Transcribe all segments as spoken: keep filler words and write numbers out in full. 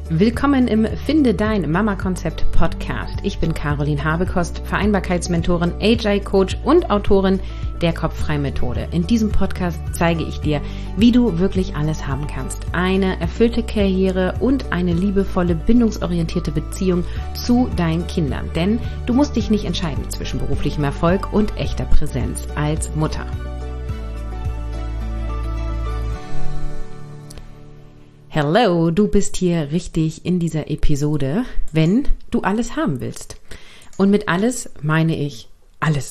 Willkommen im Finde dein Mama-Konzept Podcast. Ich bin Caroline Habekost, Vereinbarkeitsmentorin, H I-Coach und Autorin der Kopffrei-Methode. In diesem Podcast zeige ich dir, wie du wirklich alles haben kannst. Eine erfüllte Karriere und eine liebevolle, bindungsorientierte Beziehung zu deinen Kindern. Denn du musst dich nicht entscheiden zwischen beruflichem Erfolg und echter Präsenz als Mutter. Hello, du bist hier richtig in dieser Episode, wenn du alles haben willst. Und mit alles meine ich alles.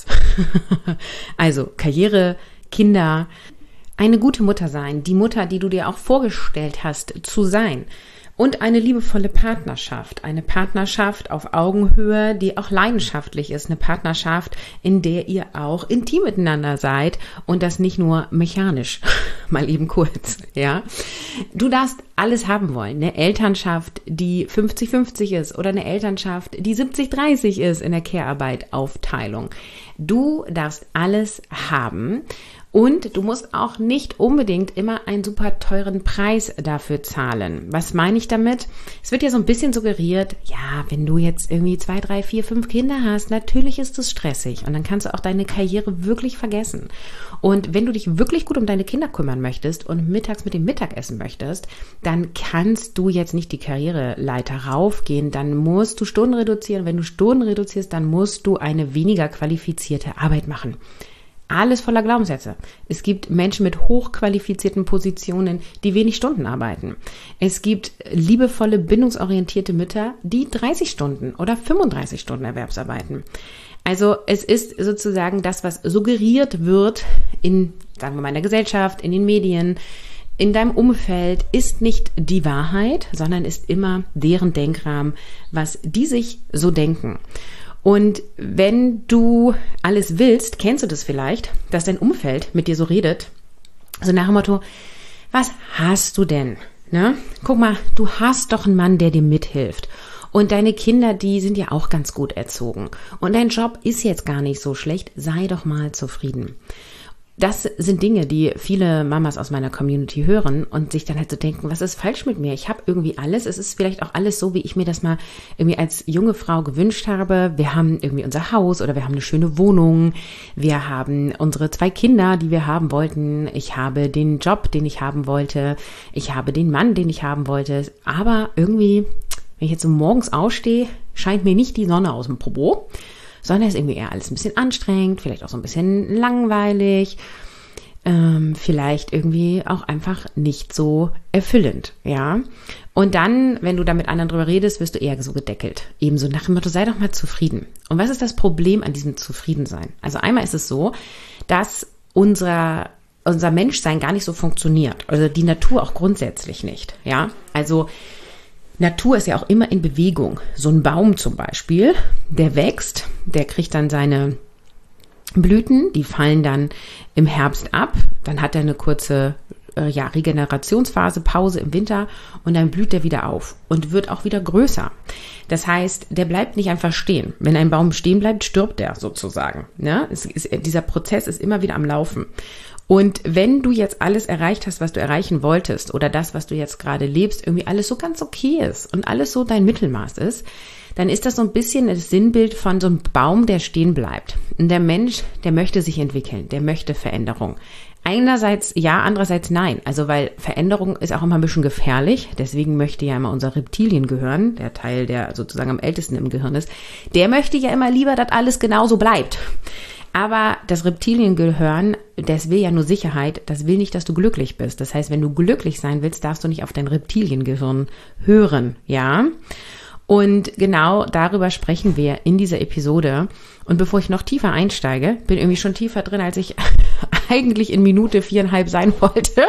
Also Karriere, Kinder, eine gute Mutter sein, die Mutter, die du dir auch vorgestellt hast zu sein. Und eine liebevolle Partnerschaft, eine Partnerschaft auf Augenhöhe, die auch leidenschaftlich ist, eine Partnerschaft, in der ihr auch intim miteinander seid und das nicht nur mechanisch, mal eben kurz, ja. Du darfst alles haben wollen, eine Elternschaft, die fünfzig fünfzig ist oder eine Elternschaft, die siebzig dreißig ist in der Care-Arbeit, Aufteilung. Du darfst alles haben. Und du musst auch nicht unbedingt immer einen super teuren Preis dafür zahlen. Was meine ich damit? Es wird ja so ein bisschen suggeriert, ja, wenn du jetzt irgendwie zwei, drei, vier, fünf Kinder hast, natürlich ist es stressig und dann kannst du auch deine Karriere wirklich vergessen. Und wenn du dich wirklich gut um deine Kinder kümmern möchtest und mittags mit dem Mittagessen möchtest, dann kannst du jetzt nicht die Karriereleiter raufgehen, dann musst du Stunden reduzieren. Wenn du Stunden reduzierst, dann musst du eine weniger qualifizierte Arbeit machen. Alles voller Glaubenssätze. Es gibt Menschen mit hochqualifizierten Positionen, die wenig Stunden arbeiten. Es gibt liebevolle, bindungsorientierte Mütter, die dreißig Stunden oder fünfunddreißig Stunden Erwerbsarbeiten. Also es ist sozusagen das, was suggeriert wird in, sagen wir mal, in der Gesellschaft, in den Medien, in deinem Umfeld, ist nicht die Wahrheit, sondern ist immer deren Denkrahmen, was die sich so denken. Und wenn du alles willst, kennst du das vielleicht, dass dein Umfeld mit dir so redet, so nach dem Motto, was hast du denn? Ne? Guck mal, du hast doch einen Mann, der dir mithilft. Und deine Kinder, die sind ja auch ganz gut erzogen. Und dein Job ist jetzt gar nicht so schlecht, sei doch mal zufrieden. Das sind Dinge, die viele Mamas aus meiner Community hören und sich dann halt so denken, was ist falsch mit mir? Ich habe irgendwie alles. Es ist vielleicht auch alles so, wie ich mir das mal irgendwie als junge Frau gewünscht habe. Wir haben irgendwie unser Haus oder wir haben eine schöne Wohnung. Wir haben unsere zwei Kinder, die wir haben wollten. Ich habe den Job, den ich haben wollte. Ich habe den Mann, den ich haben wollte. Aber irgendwie, wenn ich jetzt so morgens aufstehe, scheint mir nicht die Sonne aus dem Popo, sondern es ist irgendwie eher alles ein bisschen anstrengend, vielleicht auch so ein bisschen langweilig, ähm, vielleicht irgendwie auch einfach nicht so erfüllend, ja. Und dann, wenn du da mit anderen drüber redest, wirst du eher so gedeckelt. Ebenso nach dem Motto, sei doch mal zufrieden. Und was ist das Problem an diesem Zufriedensein? Also einmal ist es so, dass unser, unser Menschsein gar nicht so funktioniert. Also die Natur auch grundsätzlich nicht, ja. Also Natur ist ja auch immer in Bewegung. So ein Baum zum Beispiel, der wächst, der kriegt dann seine Blüten, die fallen dann im Herbst ab, dann hat er eine kurze äh, ja, Regenerationsphase, Pause im Winter und dann blüht er wieder auf und wird auch wieder größer. Das heißt, der bleibt nicht einfach stehen. Wenn ein Baum stehen bleibt, stirbt er sozusagen. Ja? Es ist, dieser Prozess ist immer wieder am Laufen. Und wenn du jetzt alles erreicht hast, was du erreichen wolltest oder das, was du jetzt gerade lebst, irgendwie alles so ganz okay ist und alles so dein Mittelmaß ist, dann ist das so ein bisschen das Sinnbild von so einem Baum, der stehen bleibt. Und der Mensch, der möchte sich entwickeln, der möchte Veränderung. Einerseits ja, andererseits nein. Also weil Veränderung ist auch immer ein bisschen gefährlich. Deswegen möchte ja immer unser Reptiliengehirn, der Teil, der sozusagen am ältesten im Gehirn ist, der möchte ja immer lieber, dass alles genauso bleibt. Aber das Reptiliengehirn, das will ja nur Sicherheit, das will nicht, dass du glücklich bist. Das heißt, wenn du glücklich sein willst, darfst du nicht auf dein Reptiliengehirn hören, ja? Und genau darüber sprechen wir in dieser Episode. Und bevor ich noch tiefer einsteige, bin irgendwie schon tiefer drin, als ich eigentlich in Minute viereinhalb sein wollte.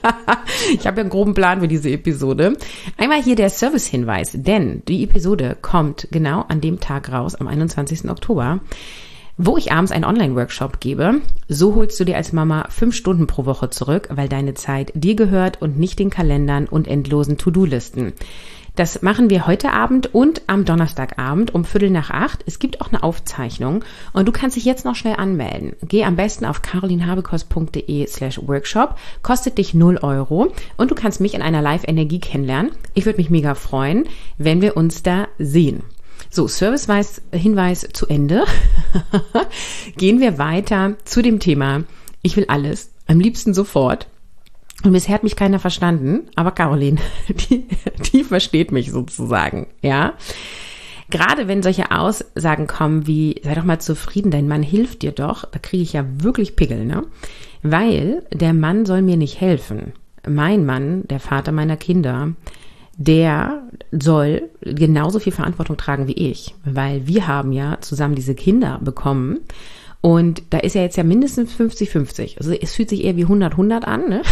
Ich habe ja einen groben Plan für diese Episode. Einmal hier der Servicehinweis, denn die Episode kommt genau an dem Tag raus, am einundzwanzigsten Oktober. Wo ich abends einen Online-Workshop gebe. So holst du dir als Mama fünf Stunden pro Woche zurück, weil deine Zeit dir gehört und nicht den Kalendern und endlosen To-Do-Listen. Das machen wir heute Abend und am Donnerstagabend um Viertel nach acht. Es gibt auch eine Aufzeichnung und du kannst dich jetzt noch schnell anmelden. Geh am besten auf carolinhabekos.de slash workshop, kostet dich null Euro und du kannst mich in einer Live-Energie kennenlernen. Ich würde mich mega freuen, wenn wir uns da sehen. So, Service-Hinweis zu Ende. Gehen wir weiter zu dem Thema, ich will alles, am liebsten sofort. Und bisher hat mich keiner verstanden, aber Caroline, die, die versteht mich sozusagen, ja. Gerade wenn solche Aussagen kommen wie, sei doch mal zufrieden, dein Mann hilft dir doch, da kriege ich ja wirklich Pickel, ne? Weil der Mann soll mir nicht helfen. Mein Mann, der Vater meiner Kinder, der soll genauso viel Verantwortung tragen wie ich, weil wir haben ja zusammen diese Kinder bekommen. Und da ist ja jetzt ja mindestens fünfzig fünfzig. Also es fühlt sich eher wie hundert hundert an, ne?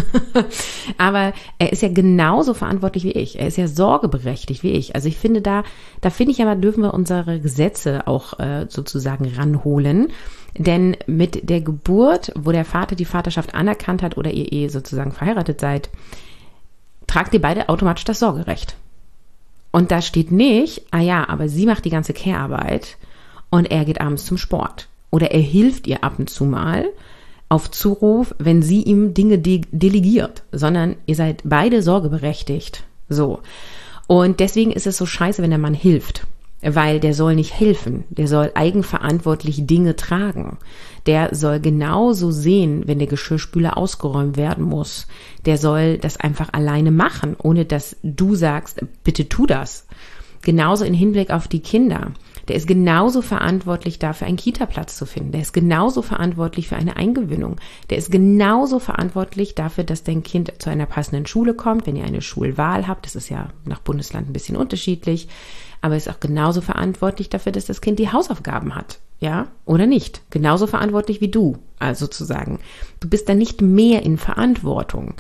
Aber er ist ja genauso verantwortlich wie ich. Er ist ja sorgeberechtigt wie ich. Also ich finde da, da finde ich ja mal, dürfen wir unsere Gesetze auch äh, sozusagen ranholen. Denn mit der Geburt, wo der Vater die Vaterschaft anerkannt hat oder ihr eh sozusagen verheiratet seid, tragt ihr beide automatisch das Sorgerecht. Und da steht nicht, ah ja, aber sie macht die ganze Care-Arbeit und er geht abends zum Sport. Oder er hilft ihr ab und zu mal auf Zuruf, wenn sie ihm Dinge de- delegiert, sondern ihr seid beide sorgeberechtigt. So. Und deswegen ist es so scheiße, wenn der Mann hilft, weil der soll nicht helfen, der soll eigenverantwortlich Dinge tragen. Der soll genauso sehen, wenn der Geschirrspüler ausgeräumt werden muss. Der soll das einfach alleine machen, ohne dass du sagst, bitte tu das. Genauso in Hinblick auf die Kinder. Der ist genauso verantwortlich dafür, einen Kita-Platz zu finden. Der ist genauso verantwortlich für eine Eingewöhnung. Der ist genauso verantwortlich dafür, dass dein Kind zu einer passenden Schule kommt, wenn ihr eine Schulwahl habt. Das ist ja nach Bundesland ein bisschen unterschiedlich. Aber er ist auch genauso verantwortlich dafür, dass das Kind die Hausaufgaben hat. Ja, oder nicht? Genauso verantwortlich wie du, also sozusagen. Du bist da nicht mehr in Verantwortung.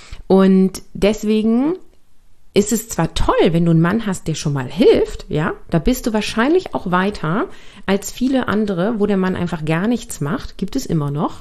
Und deswegen ist es zwar toll, wenn du einen Mann hast, der schon mal hilft, ja, da bist du wahrscheinlich auch weiter als viele andere, wo der Mann einfach gar nichts macht, gibt es immer noch.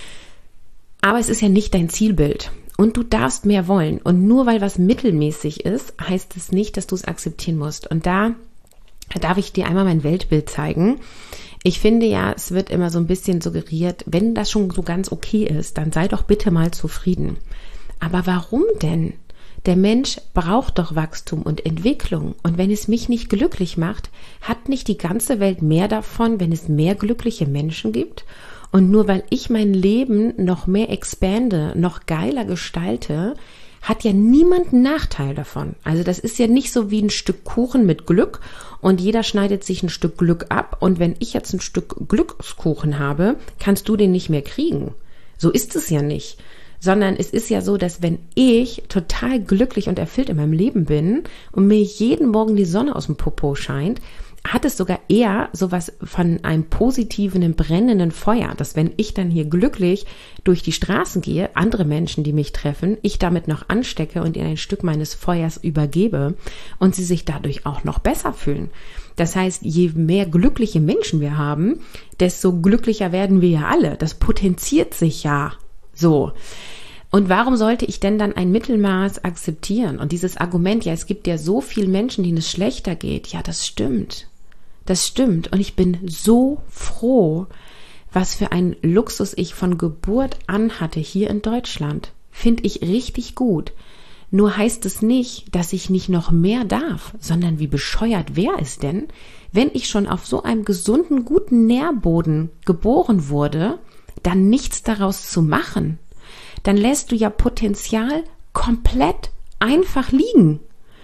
Aber es ist ja nicht dein Zielbild und du darfst mehr wollen. Und nur weil was mittelmäßig ist, heißt es nicht, dass du es akzeptieren musst. Und da darf ich dir einmal mein Weltbild zeigen. Ich finde ja, es wird immer so ein bisschen suggeriert, wenn das schon so ganz okay ist, dann sei doch bitte mal zufrieden. Aber warum denn? Der Mensch braucht doch Wachstum und Entwicklung. Und wenn es mich nicht glücklich macht, hat nicht die ganze Welt mehr davon, wenn es mehr glückliche Menschen gibt? Und nur weil ich mein Leben noch mehr expande, noch geiler gestalte, hat ja niemand einen Nachteil davon. Also das ist ja nicht so wie ein Stück Kuchen mit Glück und jeder schneidet sich ein Stück Glück ab. Und wenn ich jetzt ein Stück Glückskuchen habe, kannst du den nicht mehr kriegen. So ist es ja nicht. Sondern es ist ja so, dass wenn ich total glücklich und erfüllt in meinem Leben bin und mir jeden Morgen die Sonne aus dem Popo scheint, hat es sogar eher sowas von einem positiven, einem brennenden Feuer, dass wenn ich dann hier glücklich durch die Straßen gehe, andere Menschen, die mich treffen, ich damit noch anstecke und ihnen ein Stück meines Feuers übergebe und sie sich dadurch auch noch besser fühlen. Das heißt, je mehr glückliche Menschen wir haben, desto glücklicher werden wir ja alle. Das potenziert sich ja so. Und warum sollte ich denn dann ein Mittelmaß akzeptieren? Und dieses Argument, ja, es gibt ja so viele Menschen, denen es schlechter geht. Ja, das stimmt. Das stimmt. Und ich bin so froh, was für einen Luxus ich von Geburt an hatte hier in Deutschland. Finde ich richtig gut. Nur heißt es nicht, dass ich nicht noch mehr darf, sondern wie bescheuert wäre es denn, wenn ich schon auf so einem gesunden, guten Nährboden geboren wurde, dann nichts daraus zu machen. Dann lässt du ja Potenzial komplett einfach liegen.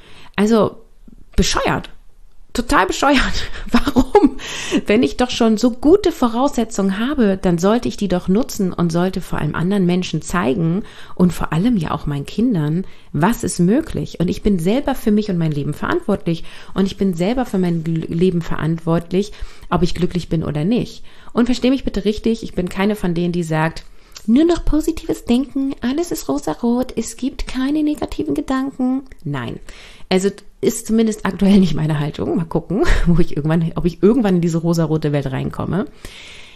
Also bescheuert, total bescheuert. Warum? Wenn ich doch schon so gute Voraussetzungen habe, dann sollte ich die doch nutzen und sollte vor allem anderen Menschen zeigen und vor allem ja auch meinen Kindern, was ist möglich. Und ich bin selber für mich und mein Leben verantwortlich und ich bin selber für mein Leben verantwortlich, ob ich glücklich bin oder nicht. Und verstehe mich bitte richtig, ich bin keine von denen, die sagt, nur noch positives Denken, alles ist rosarot, es gibt keine negativen Gedanken. Nein, also ist zumindest aktuell nicht meine Haltung. Mal gucken, wo ich irgendwann, ob ich irgendwann in diese rosarote Welt reinkomme.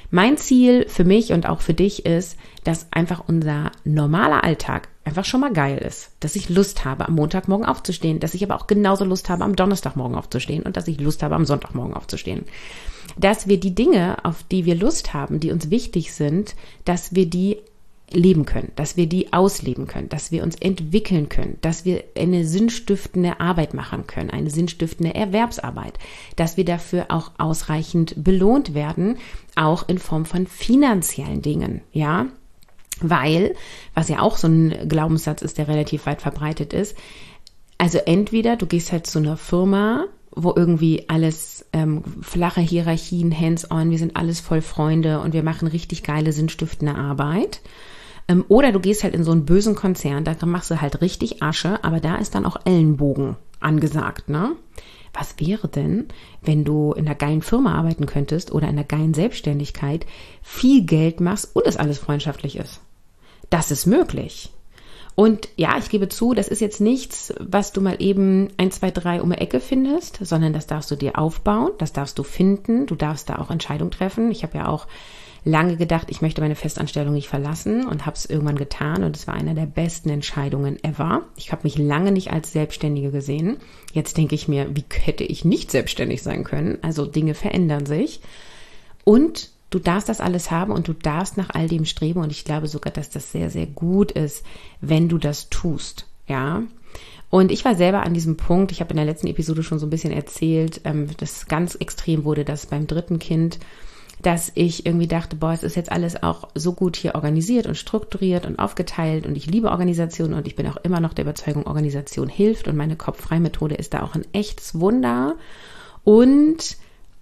Mein Ziel für mich und auch für dich ist, dass einfach unser normaler Alltag einfach schon mal geil ist. Dass ich Lust habe, am Montagmorgen aufzustehen, dass ich aber auch genauso Lust habe, am Donnerstagmorgen aufzustehen und dass ich Lust habe, am Sonntagmorgen aufzustehen. Dass wir die Dinge, auf die wir Lust haben, die uns wichtig sind, dass wir die leben können, dass wir die ausleben können, dass wir uns entwickeln können, dass wir eine sinnstiftende Arbeit machen können, eine sinnstiftende Erwerbsarbeit, dass wir dafür auch ausreichend belohnt werden, auch in Form von finanziellen Dingen, ja, weil, was ja auch so ein Glaubenssatz ist, der relativ weit verbreitet ist, also entweder du gehst halt zu einer Firma, wo irgendwie alles ähm, flache Hierarchien, hands-on, wir sind alles voll Freunde und wir machen richtig geile, sinnstiftende Arbeit. Ähm, oder du gehst halt in so einen bösen Konzern, da machst du halt richtig Asche, aber da ist dann auch Ellenbogen angesagt, ne? Was wäre denn, wenn du in einer geilen Firma arbeiten könntest oder in einer geilen Selbstständigkeit, viel Geld machst und es alles freundschaftlich ist? Das ist möglich. Und ja, ich gebe zu, das ist jetzt nichts, was du mal eben eins, zwei, drei um die Ecke findest, sondern das darfst du dir aufbauen, das darfst du finden, du darfst da auch Entscheidungen treffen. Ich habe ja auch lange gedacht, ich möchte meine Festanstellung nicht verlassen und habe es irgendwann getan und es war eine der besten Entscheidungen ever. Ich habe mich lange nicht als Selbstständige gesehen. Jetzt denke ich mir, wie hätte ich nicht selbstständig sein können? Also Dinge verändern sich und du darfst das alles haben und du darfst nach all dem streben und ich glaube sogar, dass das sehr, sehr gut ist, wenn du das tust, ja. Und ich war selber an diesem Punkt, ich habe in der letzten Episode schon so ein bisschen erzählt, ähm, dass ganz extrem wurde, dass beim dritten Kind, dass ich irgendwie dachte, boah, es ist jetzt alles auch so gut hier organisiert und strukturiert und aufgeteilt und ich liebe Organisation und ich bin auch immer noch der Überzeugung, Organisation hilft und meine Kopf-frei-Methode ist da auch ein echtes Wunder und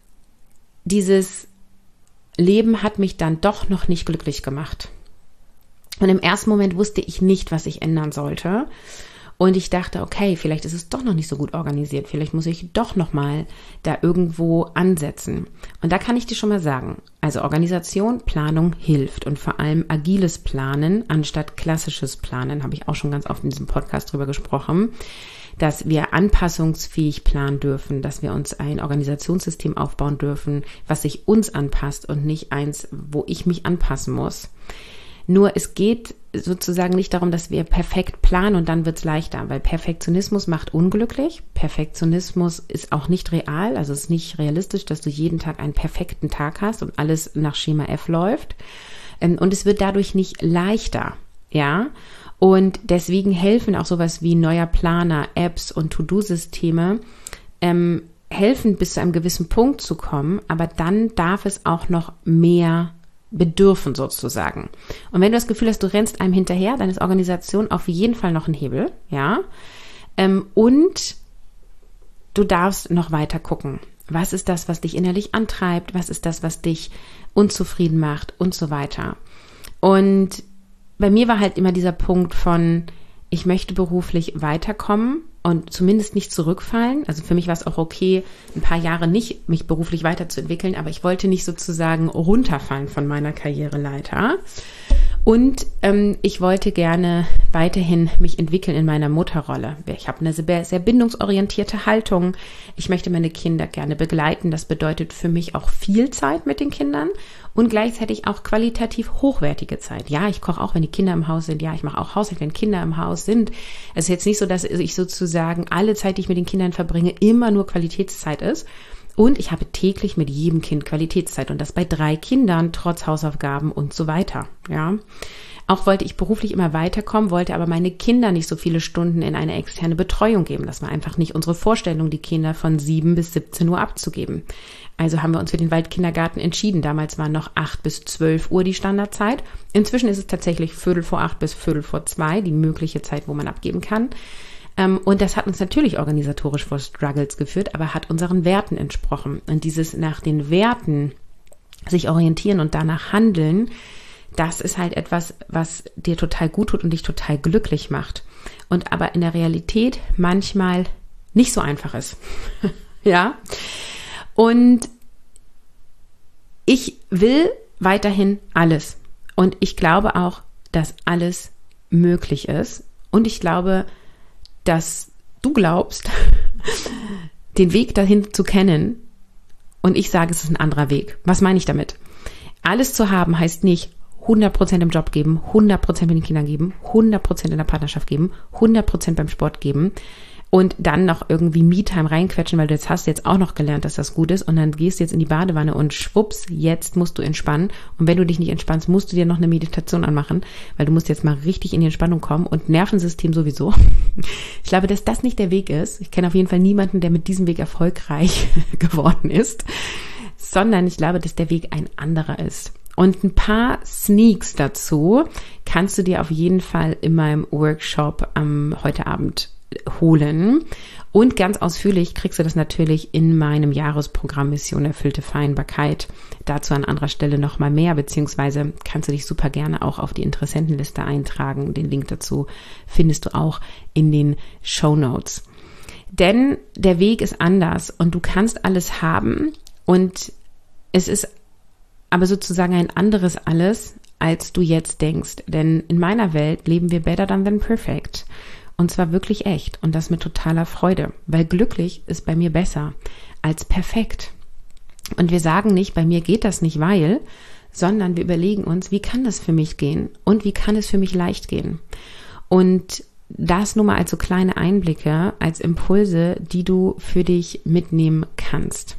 dieses Leben hat mich dann doch noch nicht glücklich gemacht. Und im ersten Moment wusste ich nicht, was ich ändern sollte. Und ich dachte, okay, vielleicht ist es doch noch nicht so gut organisiert. Vielleicht muss ich doch noch mal da irgendwo ansetzen. Und da kann ich dir schon mal sagen, also Organisation, Planung hilft. Und vor allem agiles Planen anstatt klassisches Planen, habe ich auch schon ganz oft in diesem Podcast drüber gesprochen, dass wir anpassungsfähig planen dürfen, dass wir uns ein Organisationssystem aufbauen dürfen, was sich uns anpasst und nicht eins, wo ich mich anpassen muss. Nur es geht sozusagen nicht darum, dass wir perfekt planen und dann wird's leichter, weil Perfektionismus macht unglücklich. Perfektionismus ist auch nicht real, also es ist nicht realistisch, dass du jeden Tag einen perfekten Tag hast und alles nach Schema F läuft. Und es wird dadurch nicht leichter, ja. Und deswegen helfen auch sowas wie neuer Planer, Apps und To-Do-Systeme, ähm, helfen bis zu einem gewissen Punkt zu kommen, aber dann darf es auch noch mehr bedürfen sozusagen. Und wenn du das Gefühl hast, du rennst einem hinterher, dann ist Organisation auf jeden Fall noch ein Hebel, ja. Ähm, und du darfst noch weiter gucken. Was ist das, was dich innerlich antreibt? Was ist das, was dich unzufrieden macht? Und so weiter. Und bei mir war halt immer dieser Punkt von, ich möchte beruflich weiterkommen und zumindest nicht zurückfallen. Also für mich war es auch okay, ein paar Jahre nicht mich beruflich weiterzuentwickeln, aber ich wollte nicht sozusagen runterfallen von meiner Karriereleiter. Und ähm, ich wollte gerne weiterhin mich entwickeln in meiner Mutterrolle. Ich habe eine sehr, sehr bindungsorientierte Haltung. Ich möchte meine Kinder gerne begleiten. Das bedeutet für mich auch viel Zeit mit den Kindern und gleichzeitig auch qualitativ hochwertige Zeit. Ja, ich koche auch, wenn die Kinder im Haus sind. Ja, ich mache auch Haushalt, wenn Kinder im Haus sind. Es ist jetzt nicht so, dass ich sozusagen alle Zeit, die ich mit den Kindern verbringe, immer nur Qualitätszeit ist. Und ich habe täglich mit jedem Kind Qualitätszeit und das bei drei Kindern, trotz Hausaufgaben und so weiter. Ja, auch wollte ich beruflich immer weiterkommen, wollte aber meine Kinder nicht so viele Stunden in eine externe Betreuung geben. Das war einfach nicht unsere Vorstellung, die Kinder von sieben bis siebzehn Uhr abzugeben. Also haben wir uns für den Waldkindergarten entschieden. Damals waren noch acht bis zwölf Uhr die Standardzeit. Inzwischen ist es tatsächlich Viertel vor acht bis Viertel vor zwei, die mögliche Zeit, wo man abgeben kann. Und das hat uns natürlich organisatorisch vor Struggles geführt, aber hat unseren Werten entsprochen. Und dieses nach den Werten sich orientieren und danach handeln, das ist halt etwas, was dir total gut tut und dich total glücklich macht. Und aber in der Realität manchmal nicht so einfach ist. Ja. Und ich will weiterhin alles. Und ich glaube auch, dass alles möglich ist. Und ich glaube, dass du glaubst, den Weg dahin zu kennen und ich sage, es ist ein anderer Weg. Was meine ich damit? alles zu haben heißt nicht hundert Prozent im Job geben, hundert Prozent mit den Kindern geben, hundert Prozent in der Partnerschaft geben, hundert Prozent beim Sport geben und dann noch irgendwie Me-Time reinquetschen, weil du jetzt hast jetzt auch noch gelernt, dass das gut ist und dann gehst du jetzt in die Badewanne und schwupps, jetzt musst du entspannen und wenn du dich nicht entspannst, musst du dir noch eine Meditation anmachen, weil du musst jetzt mal richtig in die Entspannung kommen und Nervensystem sowieso. Ich glaube, dass das nicht der Weg ist. Ich kenne auf jeden Fall niemanden, der mit diesem Weg erfolgreich geworden ist, sondern ich glaube, dass der Weg ein anderer ist. Und ein paar Sneaks dazu kannst du dir auf jeden Fall in meinem Workshop am heute Abend holen. Und ganz ausführlich kriegst du das natürlich in meinem Jahresprogramm Mission Erfüllte Vereinbarkeit. Dazu an anderer Stelle nochmal mehr, beziehungsweise kannst du dich super gerne auch auf die Interessentenliste eintragen. Den Link dazu findest du auch in den Shownotes. Denn der Weg ist anders und du kannst alles haben und es ist aber sozusagen ein anderes Alles, als du jetzt denkst. Denn in meiner Welt leben wir better than than perfect. Und zwar wirklich echt. Und das mit totaler Freude. Weil glücklich ist bei mir besser als perfekt. Und wir sagen nicht, bei mir geht das nicht, weil, sondern wir überlegen uns, wie kann das für mich gehen? Und wie kann es für mich leicht gehen? Und das nur mal als so kleine Einblicke, als Impulse, die du für dich mitnehmen kannst.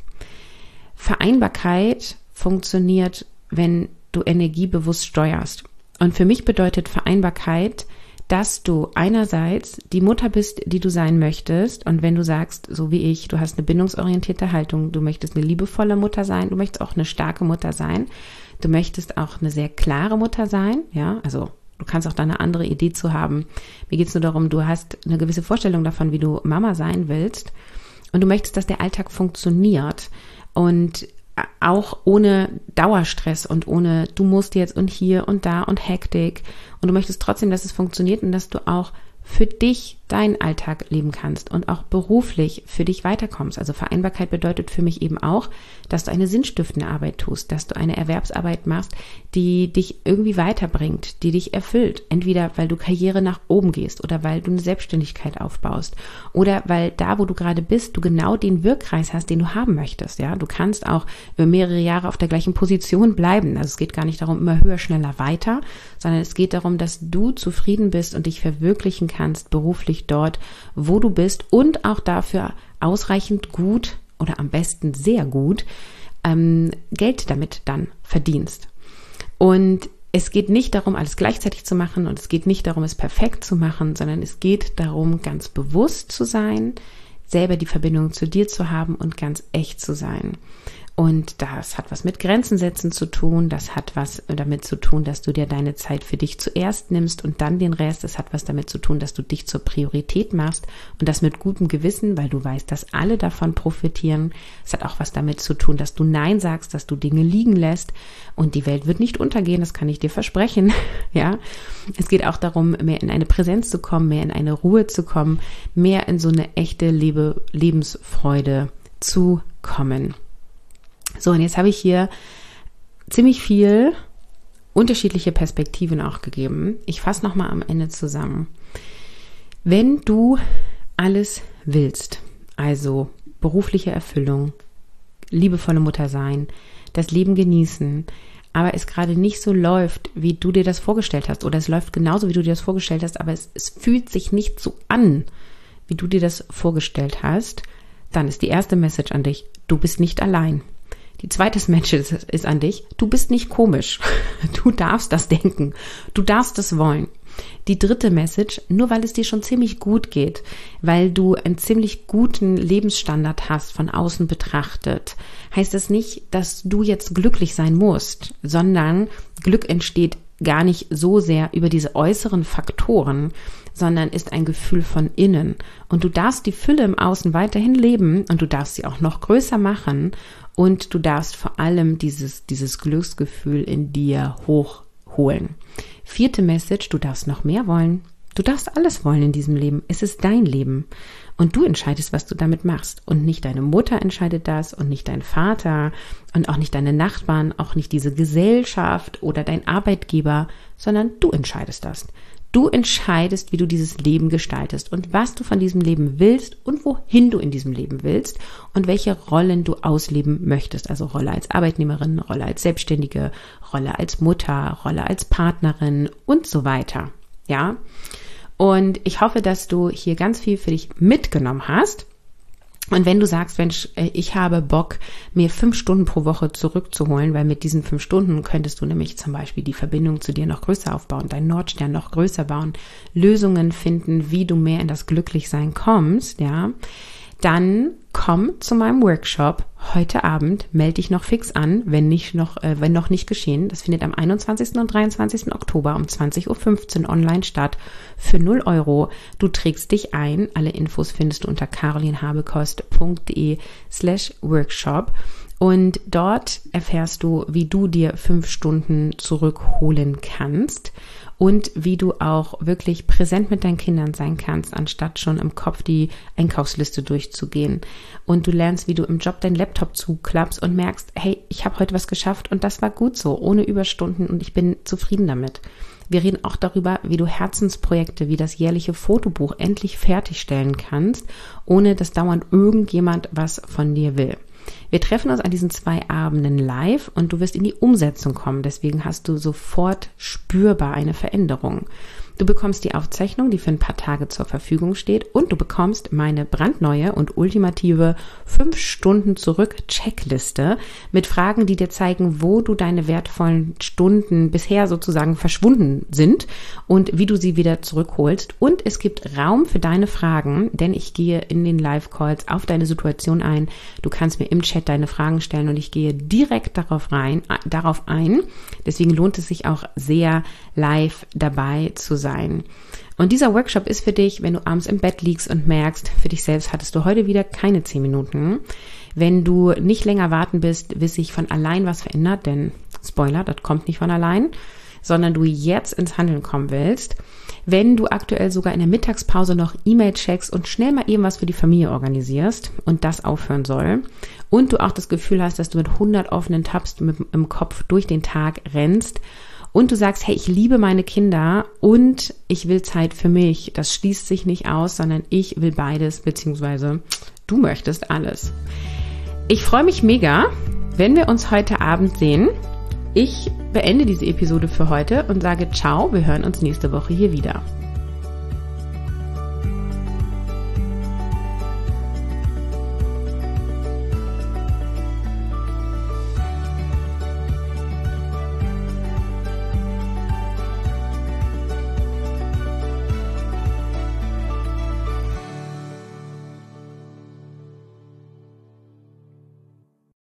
Vereinbarkeit funktioniert, wenn du energiebewusst steuerst. Und für mich bedeutet Vereinbarkeit, dass du einerseits die Mutter bist, die du sein möchtest. Und wenn du sagst, so wie ich, du hast eine bindungsorientierte Haltung, du möchtest eine liebevolle Mutter sein, du möchtest auch eine starke Mutter sein, du möchtest auch eine sehr klare Mutter sein, ja, also du kannst auch da eine andere Idee zu haben. Mir geht es nur darum, du hast eine gewisse Vorstellung davon, wie du Mama sein willst. Und du möchtest, dass der Alltag funktioniert. Und auch ohne Dauerstress und ohne du musst jetzt und hier und da und Hektik und du möchtest trotzdem, dass es funktioniert und dass du auch für dich deinen Alltag leben kannst und auch beruflich für dich weiterkommst. Also Vereinbarkeit bedeutet für mich eben auch, dass du eine sinnstiftende Arbeit tust, dass du eine Erwerbsarbeit machst, die dich irgendwie weiterbringt, die dich erfüllt. Entweder weil du Karriere nach oben gehst oder weil du eine Selbstständigkeit aufbaust oder weil da, wo du gerade bist, du genau den Wirkkreis hast, den du haben möchtest. Ja, du kannst auch über mehrere Jahre auf der gleichen Position bleiben. Also es geht gar nicht darum, immer höher, schneller, weiter, sondern es geht darum, dass du zufrieden bist und dich verwirklichen kannst, beruflich dort, wo du bist und auch dafür ausreichend gut oder am besten sehr gut ähm, Geld damit dann verdienst. Und es geht nicht darum, alles gleichzeitig zu machen und es geht nicht darum, es perfekt zu machen, sondern es geht darum, ganz bewusst zu sein, selber die Verbindung zu dir zu haben und ganz echt zu sein. Und das hat was mit Grenzen setzen zu tun, das hat was damit zu tun, dass du dir deine Zeit für dich zuerst nimmst und dann den Rest. Es hat was damit zu tun, dass du dich zur Priorität machst und das mit gutem Gewissen, weil du weißt, dass alle davon profitieren. Es hat auch was damit zu tun, dass du Nein sagst, dass du Dinge liegen lässt und die Welt wird nicht untergehen, das kann ich dir versprechen. Ja, es geht auch darum, mehr in eine Präsenz zu kommen, mehr in eine Ruhe zu kommen, mehr in so eine echte Lebe- Lebensfreude zu kommen. So, und jetzt habe ich hier ziemlich viel unterschiedliche Perspektiven auch gegeben. Ich fasse nochmal am Ende zusammen. Wenn du alles willst, also berufliche Erfüllung, liebevolle Mutter sein, das Leben genießen, aber es gerade nicht so läuft, wie du dir das vorgestellt hast, oder es läuft genauso, wie du dir das vorgestellt hast, aber es, es fühlt sich nicht so an, wie du dir das vorgestellt hast, dann ist die erste Message an dich, du bist nicht allein. Die zweite Message ist, ist an dich, du bist nicht komisch. Du darfst das denken. Du darfst das wollen. Die dritte Message, nur weil es dir schon ziemlich gut geht, weil du einen ziemlich guten Lebensstandard hast, von außen betrachtet, heißt das nicht, dass du jetzt glücklich sein musst, sondern Glück entsteht gar nicht so sehr über diese äußeren Faktoren, sondern ist ein Gefühl von innen. Und du darfst die Fülle im Außen weiterhin leben und du darfst sie auch noch größer machen und du darfst vor allem dieses, dieses Glücksgefühl in dir hochholen. Vierte Message, du darfst noch mehr wollen. Du darfst alles wollen in diesem Leben. Es ist dein Leben. Und du entscheidest, was du damit machst. Und nicht deine Mutter entscheidet das und nicht dein Vater und auch nicht deine Nachbarn, auch nicht diese Gesellschaft oder dein Arbeitgeber, sondern du entscheidest das. Du entscheidest, wie du dieses Leben gestaltest und was du von diesem Leben willst und wohin du in diesem Leben willst und welche Rollen du ausleben möchtest. Also Rolle als Arbeitnehmerin, Rolle als Selbstständige, Rolle als Mutter, Rolle als Partnerin und so weiter. Ja. Und ich hoffe, dass du hier ganz viel für dich mitgenommen hast. Und wenn du sagst, Mensch, ich habe Bock, mir fünf Stunden pro Woche zurückzuholen, weil mit diesen fünf Stunden könntest du nämlich zum Beispiel die Verbindung zu dir noch größer aufbauen, deinen Nordstern noch größer bauen, Lösungen finden, wie du mehr in das Glücklichsein kommst, ja, dann komm zu meinem Workshop heute Abend, melde dich noch fix an, wenn nicht noch, äh, wenn noch nicht geschehen. Das findet am einundzwanzigsten und dreiundzwanzigsten Oktober um zwanzig Uhr fünfzehn online statt für null Euro. Du trägst dich ein. Alle Infos findest du unter carolinhabekost.de slash Workshop. Und dort erfährst du, wie du dir fünf Stunden zurückholen kannst und wie du auch wirklich präsent mit deinen Kindern sein kannst, anstatt schon im Kopf die Einkaufsliste durchzugehen. Und du lernst, wie du im Job deinen Laptop zuklappst und merkst, hey, ich habe heute was geschafft und das war gut so, ohne Überstunden und ich bin zufrieden damit. Wir reden auch darüber, wie du Herzensprojekte wie das jährliche Fotobuch endlich fertigstellen kannst, ohne dass dauernd irgendjemand was von dir will. Wir treffen uns an diesen zwei Abenden live und du wirst in die Umsetzung kommen. Deswegen hast du sofort spürbar eine Veränderung. Du bekommst die Aufzeichnung, die für ein paar Tage zur Verfügung steht, und du bekommst meine brandneue und ultimative fünf Stunden zurück Checkliste mit Fragen, die dir zeigen, wo du deine wertvollen Stunden bisher sozusagen verschwunden sind und wie du sie wieder zurückholst. Und es gibt Raum für deine Fragen, denn ich gehe in den Live-Calls auf deine Situation ein. Du kannst mir im Chat deine Fragen stellen und ich gehe direkt darauf rein, äh, darauf ein. Deswegen lohnt es sich auch sehr, live dabei zu sein. Und dieser Workshop ist für dich, wenn du abends im Bett liegst und merkst, für dich selbst hattest du heute wieder keine zehn Minuten. Wenn du nicht länger warten bist, bis sich von allein was verändert, denn Spoiler, das kommt nicht von allein, sondern du jetzt ins Handeln kommen willst. Wenn du aktuell sogar in der Mittagspause noch E-Mail checkst und schnell mal eben was für die Familie organisierst und das aufhören soll und du auch das Gefühl hast, dass du mit hundert offenen Tabs mit, im Kopf durch den Tag rennst und du sagst, hey, ich liebe meine Kinder und ich will Zeit für mich. Das schließt sich nicht aus, sondern ich will beides, beziehungsweise du möchtest alles. Ich freue mich mega, wenn wir uns heute Abend sehen. Ich beende diese Episode für heute und sage ciao, wir hören uns nächste Woche hier wieder.